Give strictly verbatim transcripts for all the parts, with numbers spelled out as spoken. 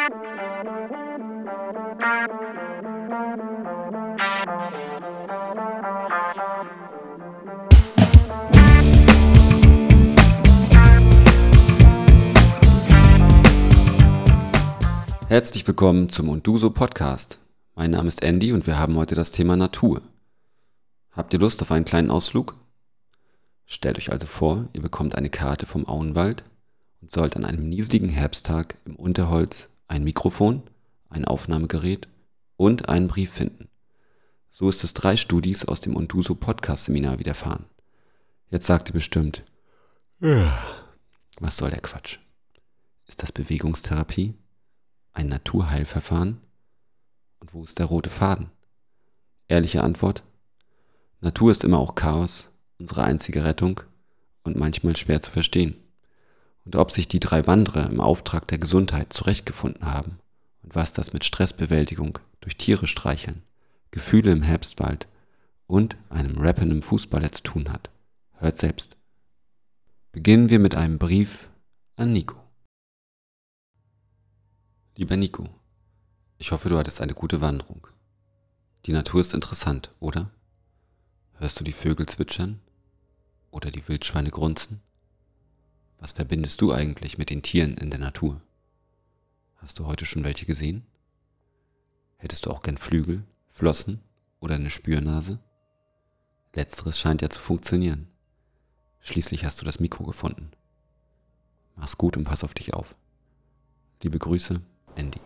Herzlich willkommen zum Unduso Podcast. Mein Name ist Andy und wir haben heute das Thema Natur. Habt ihr Lust auf einen kleinen Ausflug? Stellt euch also vor, ihr bekommt eine Karte vom Auenwald und sollt an einem nieseligen Herbsttag im Unterholz ein Mikrofon, ein Aufnahmegerät und einen Brief finden. So ist es drei Studis aus dem Unduso Podcast Seminar widerfahren. Jetzt sagt ihr bestimmt, was soll der Quatsch? Ist das Bewegungstherapie? Ein Naturheilverfahren? Und wo ist der rote Faden? Ehrliche Antwort: Natur ist immer auch Chaos, unsere einzige Rettung und manchmal schwer zu verstehen. Und ob sich die drei Wanderer im Auftrag der Gesundheit zurechtgefunden haben und was das mit Stressbewältigung durch Tiere streicheln, Gefühle im Herbstwald und einem rappenden Fußballer zu tun hat, hört selbst. Beginnen wir mit einem Brief an Nico. Lieber Nico, ich hoffe, du hattest eine gute Wanderung. Die Natur ist interessant, oder? Hörst du die Vögel zwitschern? Oder die Wildschweine grunzen? Was verbindest du eigentlich mit den Tieren in der Natur? Hast du heute schon welche gesehen? Hättest du auch gern Flügel, Flossen oder eine Spürnase? Letzteres scheint ja zu funktionieren. Schließlich hast du das Mikro gefunden. Mach's gut und pass auf dich auf. Liebe Grüße, Andy.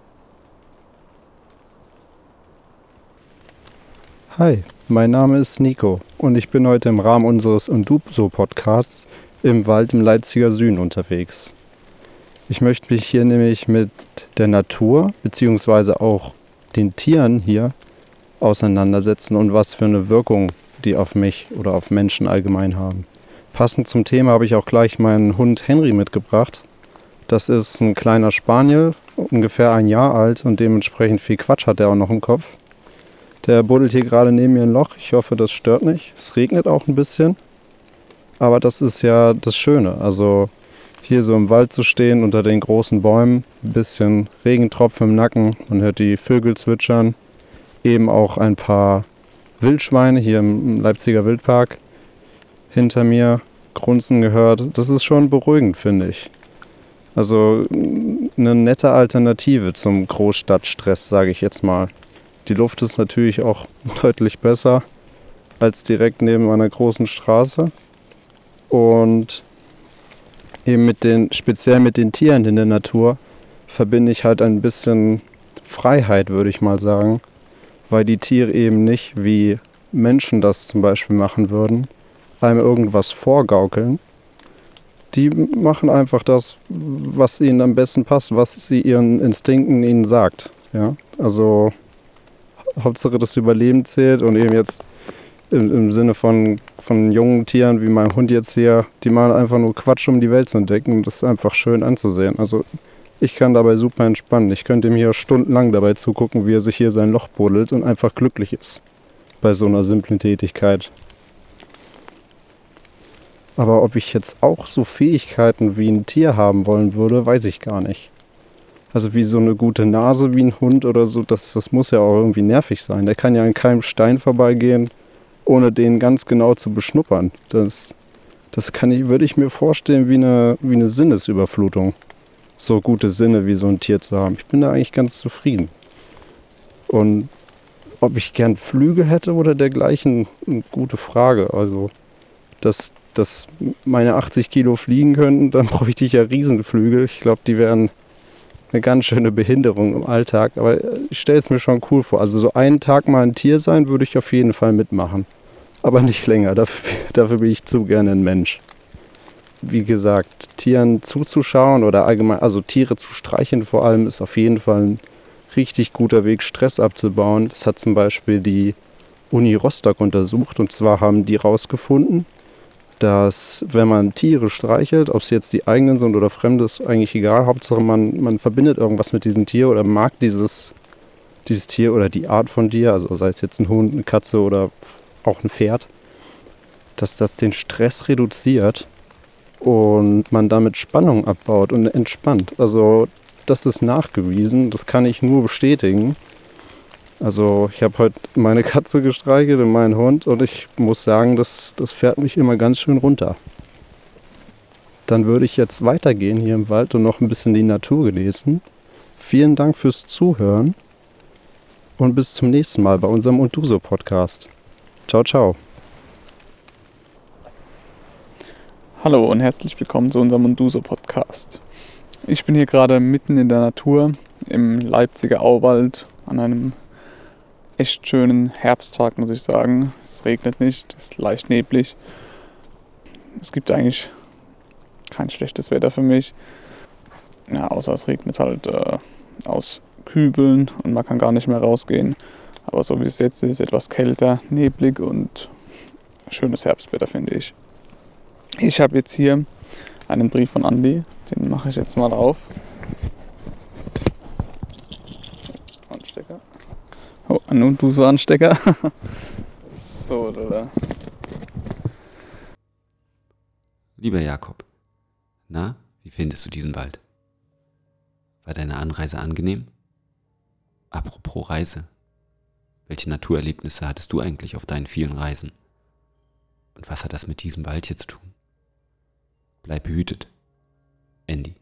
Hi, mein Name ist Nico und ich bin heute im Rahmen unseres Unduso-Podcasts im Wald im Leipziger Süden unterwegs. Ich möchte mich hier nämlich mit der Natur bzw. auch den Tieren hier auseinandersetzen und was für eine Wirkung die auf mich oder auf Menschen allgemein haben. Passend zum Thema habe ich auch gleich meinen Hund Henry mitgebracht. Das ist ein kleiner Spaniel, ungefähr ein Jahr alt und dementsprechend viel Quatsch hat er auch noch im Kopf. Der buddelt hier gerade neben mir ein Loch. Ich hoffe, das stört nicht. Es regnet auch ein bisschen. Aber das ist ja das Schöne. Also hier so im Wald zu stehen, unter den großen Bäumen, ein bisschen Regentropfen im Nacken. Man hört die Vögel zwitschern. Eben auch ein paar Wildschweine hier im Leipziger Wildpark hinter mir grunzen gehört. Das ist schon beruhigend, finde ich. Also eine nette Alternative zum Großstadtstress, sage ich jetzt mal. Die Luft ist natürlich auch deutlich besser als direkt neben einer großen Straße. Und eben mit den, speziell mit den Tieren in der Natur verbinde ich halt ein bisschen Freiheit, würde ich mal sagen. Weil die Tiere eben nicht, wie Menschen das zum Beispiel machen würden, einem irgendwas vorgaukeln. Die machen einfach das, was ihnen am besten passt, was sie ihren Instinkten ihnen sagt. Ja? Also Hauptsache das Überleben zählt und eben jetzt im, im Sinne von, von jungen Tieren, wie mein Hund jetzt hier, die machen einfach nur Quatsch, um die Welt zu entdecken und das ist einfach schön anzusehen. Also ich kann dabei super entspannen. Ich könnte ihm hier stundenlang dabei zugucken, wie er sich hier sein Loch buddelt und einfach glücklich ist bei so einer simplen Tätigkeit. Aber ob ich jetzt auch so Fähigkeiten wie ein Tier haben wollen würde, weiß ich gar nicht. Also wie so eine gute Nase wie ein Hund oder so, das, das muss ja auch irgendwie nervig sein. Der kann ja an keinem Stein vorbeigehen, ohne den ganz genau zu beschnuppern. Das, das kann ich, würde ich mir vorstellen wie eine, wie eine Sinnesüberflutung. So gute Sinne wie so ein Tier zu haben. Ich bin da eigentlich ganz zufrieden. Und ob ich gern Flügel hätte oder dergleichen, eine gute Frage. Also dass dass meine achtzig Kilo fliegen könnten, dann bräuchte ich ja Riesenflügel. Ich glaube, die wären eine ganz schöne Behinderung im Alltag. Aber ich stelle es mir schon cool vor. Also so einen Tag mal ein Tier sein, würde ich auf jeden Fall mitmachen. Aber nicht länger. Dafür, dafür bin ich zu gerne ein Mensch. Wie gesagt, Tieren zuzuschauen oder allgemein, also Tiere zu streicheln vor allem, ist auf jeden Fall ein richtig guter Weg, Stress abzubauen. Das hat zum Beispiel die Uni Rostock untersucht. Und zwar haben die rausgefunden, dass wenn man Tiere streichelt, ob es jetzt die eigenen sind oder fremde, ist eigentlich egal. Hauptsache man, man verbindet irgendwas mit diesem Tier oder mag dieses, dieses Tier oder die Art von Tier, also sei es jetzt ein Hund, eine Katze oder auch ein Pferd, dass das den Stress reduziert und man damit Spannung abbaut und entspannt. Also das ist nachgewiesen. Das kann ich nur bestätigen. Also ich habe heute meine Katze gestreichelt und meinen Hund und ich muss sagen, das, das fährt mich immer ganz schön runter. Dann würde ich jetzt weitergehen hier im Wald und noch ein bisschen die Natur genießen. Vielen Dank fürs Zuhören und bis zum nächsten Mal bei unserem Unduso-Podcast. Ciao, ciao. Hallo und herzlich willkommen zu unserem Unduso-Podcast. Ich bin hier gerade mitten in der Natur im Leipziger Auwald an einem echt schönen Herbsttag, muss ich sagen. Es regnet nicht, es ist leicht neblig. Es gibt eigentlich kein schlechtes Wetter für mich. Ja, außer es regnet halt äh, aus Kübeln und man kann gar nicht mehr rausgehen. Aber so wie es jetzt ist, etwas kälter, neblig und schönes Herbstwetter, finde ich. Ich habe jetzt hier einen Brief von Andi, den mache ich jetzt mal auf. Anstecker. Oh, ein Unduso-Anstecker. So, oder? Lieber Jakob, na, wie findest du diesen Wald? War deine Anreise angenehm? Apropos Reise, welche Naturerlebnisse hattest du eigentlich auf deinen vielen Reisen? Und was hat das mit diesem Wald hier zu tun? Bleib behütet. Andy.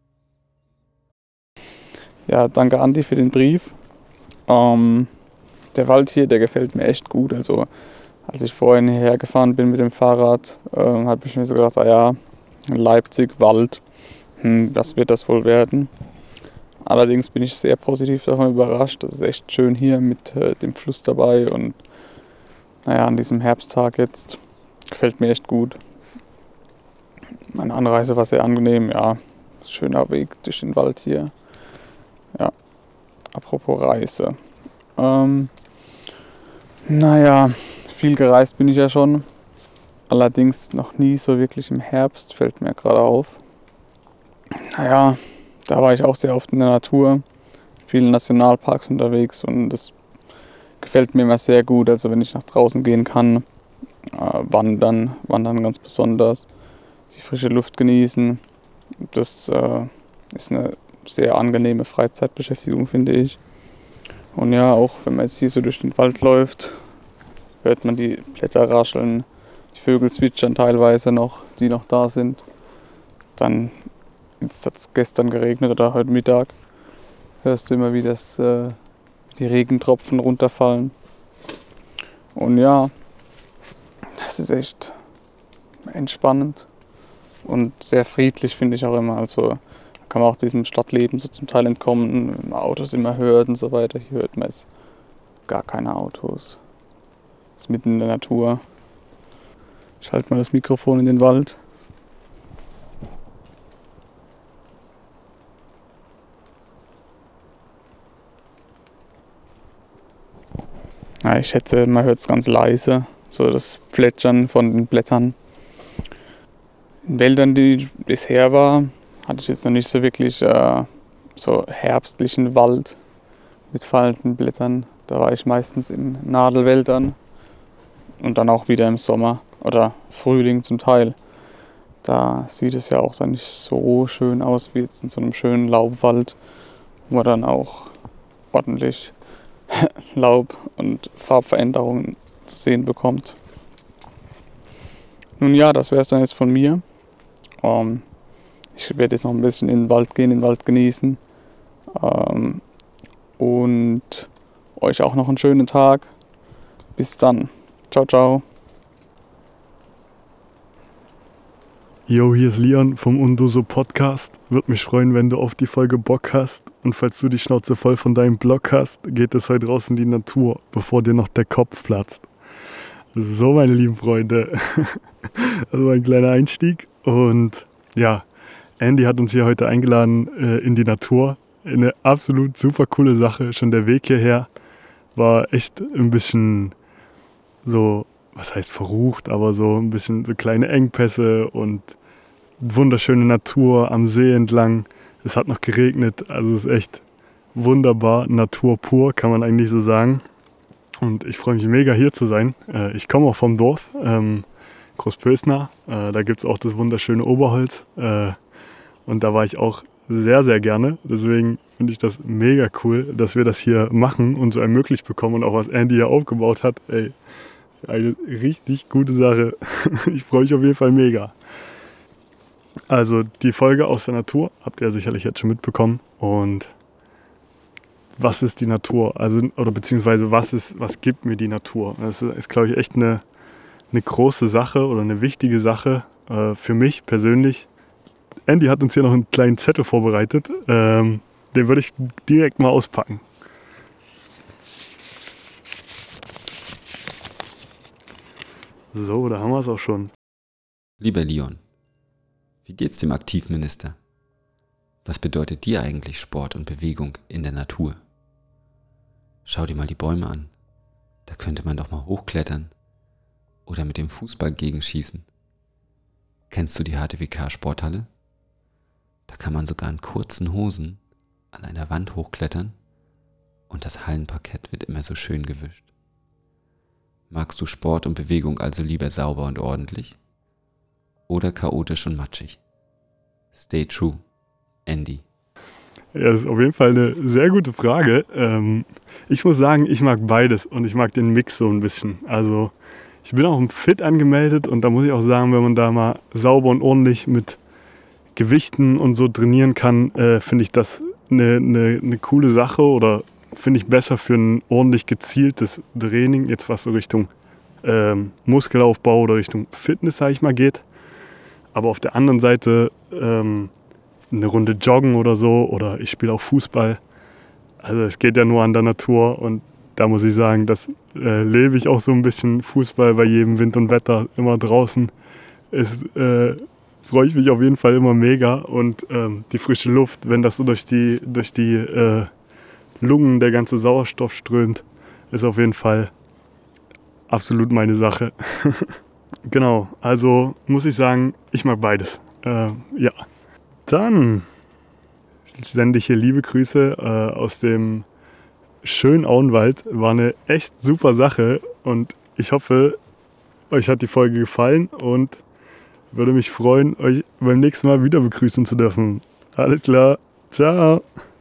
Ja, danke Andi für den Brief. Ähm, der Wald hier, der gefällt mir echt gut. Also als ich vorhin hierher gefahren bin mit dem Fahrrad, ähm, habe ich mir so gedacht, ah ja, Leipzig, Wald, hm, was wird das wohl werden? Allerdings bin ich sehr positiv davon überrascht. Das ist echt schön hier mit äh, dem Fluss dabei und naja, an diesem Herbsttag jetzt gefällt mir echt gut. Meine Anreise war sehr angenehm, ja, schöner Weg durch den Wald hier. Ja, apropos Reise. Ähm, naja, viel gereist bin ich ja schon. Allerdings noch nie so wirklich im Herbst, fällt mir gerade auf. Naja, da war ich auch sehr oft in der Natur, vielen Nationalparks unterwegs und das gefällt mir immer sehr gut. Also wenn ich nach draußen gehen kann, äh, wandern, wandern ganz besonders, die frische Luft genießen. Das äh, ist eine sehr angenehme Freizeitbeschäftigung, finde ich. Und ja, auch wenn man jetzt hier so durch den Wald läuft, hört man die Blätter rascheln, die Vögel zwitschern teilweise noch, die noch da sind. Dann, jetzt hat es gestern geregnet oder heute Mittag, hörst du immer, wie das, äh, die Regentropfen runterfallen. Und ja, das ist echt entspannend und sehr friedlich, finde ich auch immer. Also da kann man auch diesem Stadtleben so zum Teil entkommen, wenn man Autos immer hört und so weiter. Hier hört man es gar keine Autos. Es ist mitten in der Natur. Ich halte mal das Mikrofon in den Wald. Ja, ich schätze, man hört es ganz leise, so das Plätschern von den Blättern. In Wäldern, die ich bisher war, hatte ich jetzt noch nicht so wirklich äh, so herbstlichen Wald mit fallenden Blättern. Da war ich meistens in Nadelwäldern und dann auch wieder im Sommer oder Frühling zum Teil. Da sieht es ja auch dann nicht so schön aus wie jetzt in so einem schönen Laubwald, wo man dann auch ordentlich Laub und Farbveränderungen zu sehen bekommt. Nun ja, das wäre es dann jetzt von mir. Ähm, ich werde jetzt noch ein bisschen in den Wald gehen, den Wald genießen. Ähm, und euch auch noch einen schönen Tag. Bis dann. Ciao, ciao. Yo, hier ist Leon vom Unduso Podcast. Würde mich freuen, wenn du auf die Folge Bock hast. Und falls du die Schnauze voll von deinem Blog hast, geht es heute raus in die Natur, bevor dir noch der Kopf platzt. So, meine lieben Freunde, das war ein kleiner Einstieg. Und ja, Andy hat uns hier heute eingeladen äh, in die Natur. Eine absolut super coole Sache. Schon der Weg hierher war echt ein bisschen so, was heißt verrucht, aber so ein bisschen so kleine Engpässe und wunderschöne Natur am See entlang. Es hat noch geregnet, also es ist echt wunderbar, Natur pur, kann man eigentlich so sagen. Und ich freue mich mega hier zu sein. Ich komme auch vom Dorf, ähm, Großpösna. Da gibt es auch das wunderschöne Oberholz. Und da war ich auch sehr, sehr gerne. Deswegen finde ich das mega cool, dass wir das hier machen und so ermöglicht bekommen und auch was Andy hier aufgebaut hat. Ey, eine richtig gute Sache. Ich freue mich auf jeden Fall mega. Also die Folge aus der Natur habt ihr sicherlich jetzt schon mitbekommen. Und was ist die Natur? Also, oder beziehungsweise was ist, was gibt mir die Natur? Das ist, ist glaube ich, echt eine, eine große Sache oder eine wichtige Sache äh, für mich persönlich. Andy hat uns hier noch einen kleinen Zettel vorbereitet. Ähm, den würde ich direkt mal auspacken. So, da haben wir es auch schon. Lieber Leon, wie geht's dem Aktivminister? Was bedeutet dir eigentlich Sport und Bewegung in der Natur? Schau dir mal die Bäume an. Da könnte man doch mal hochklettern oder mit dem Fußball gegenschießen. Kennst du die H T W K-Sporthalle? Da kann man sogar in kurzen Hosen an einer Wand hochklettern und das Hallenparkett wird immer so schön gewischt. Magst du Sport und Bewegung also lieber sauber und ordentlich oder chaotisch und matschig? Stay true, Andy. Ja, das ist auf jeden Fall eine sehr gute Frage. Ähm, ich muss sagen, ich mag beides und ich mag den Mix so ein bisschen. Also ich bin auch im Fit angemeldet und da muss ich auch sagen, wenn man da mal sauber und ordentlich mit Gewichten und so trainieren kann, äh, finde ich das eine, eine, eine coole Sache oder finde ich besser für ein ordentlich gezieltes Training, jetzt was so Richtung ähm, Muskelaufbau oder Richtung Fitness, sage ich mal, geht. Aber auf der anderen Seite ähm, eine Runde joggen oder so oder ich spiele auch Fußball. Also es geht ja nur an der Natur und da muss ich sagen, das äh, lebe ich auch so ein bisschen Fußball bei jedem Wind und Wetter, immer draußen. Es äh, freue ich mich auf jeden Fall immer mega und ähm, die frische Luft, wenn das so durch die, durch die äh, Lungen der ganze Sauerstoff strömt, ist auf jeden Fall absolut meine Sache. Genau, also muss ich sagen, ich mag beides. Äh, ja. Dann sende ich hier liebe Grüße äh, aus dem schönen Auenwald. War eine echt super Sache und ich hoffe, euch hat die Folge gefallen und würde mich freuen, euch beim nächsten Mal wieder begrüßen zu dürfen. Alles klar, ciao!